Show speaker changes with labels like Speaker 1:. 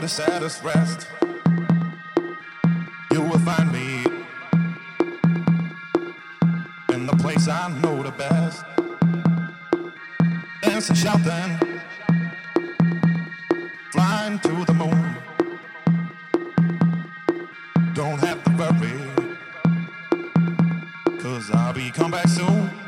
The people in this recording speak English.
Speaker 1: saddest rest, you will find me in the place I know the best. Dancing, shouting, flying to the moon. Don't have to worry, 'cause I'll be come back soon.